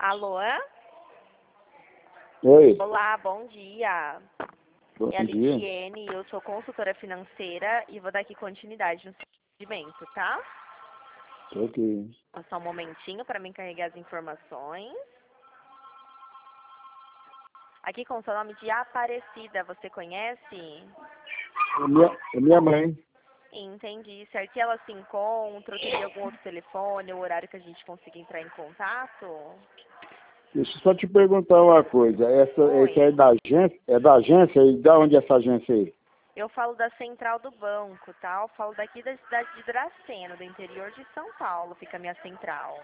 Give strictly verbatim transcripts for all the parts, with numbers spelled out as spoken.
Alô? Oi. Olá, bom dia. Bom É a dia. Lidiene, eu sou consultora financeira e vou dar aqui continuidade no segmento, tá? Ok. Só um momentinho para me encarregar as informações. Aqui com o seu nome de Aparecida, você conhece? É minha, é minha mãe. Entendi. Certo. E ela se encontra? Ou teria algum outro telefone ou horário que a gente consiga entrar em contato? Deixa eu só te perguntar uma coisa. Essa, essa é Oi. da agência? É da agência? E da onde é essa agência aí? Eu falo da central do banco, tá? Eu falo daqui da cidade de Dracena, do interior de São Paulo, fica a minha central.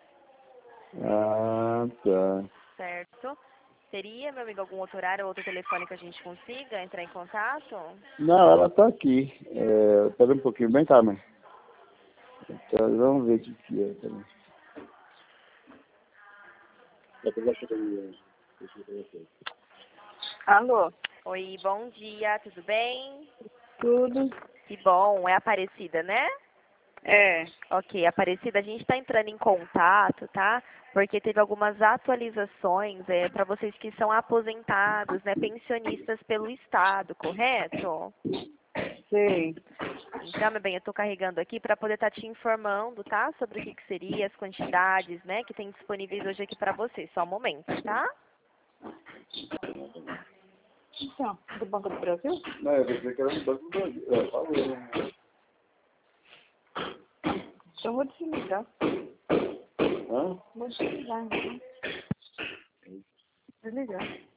Ah, tá. Certo? Teria, meu amigo, algum outro horário ou outro telefone que a gente consiga entrar em contato? Não, ela tá aqui. É, pera um pouquinho. Vem cá, mãe. Tá, vamos ver o que que é. Peraí. Alô? Oi, bom dia, tudo bem? Tudo? Que bom, é Aparecida, né? É. Ok, Aparecida, a gente está entrando em contato, tá? Porque teve algumas atualizações é, para vocês que são aposentados, né, pensionistas pelo Estado, correto? Sei. Então, meu bem, eu estou carregando aqui para poder estar te informando, tá? Sobre o que, que seria, as quantidades, né, que tem disponíveis hoje aqui para você. Só um momento, tá? Então, do Banco do Brasil? Não, eu pensei que era no Banco do Brasil. É, falou, né? Eu vou desligar. Hã? Vou desligar, então. Desligar.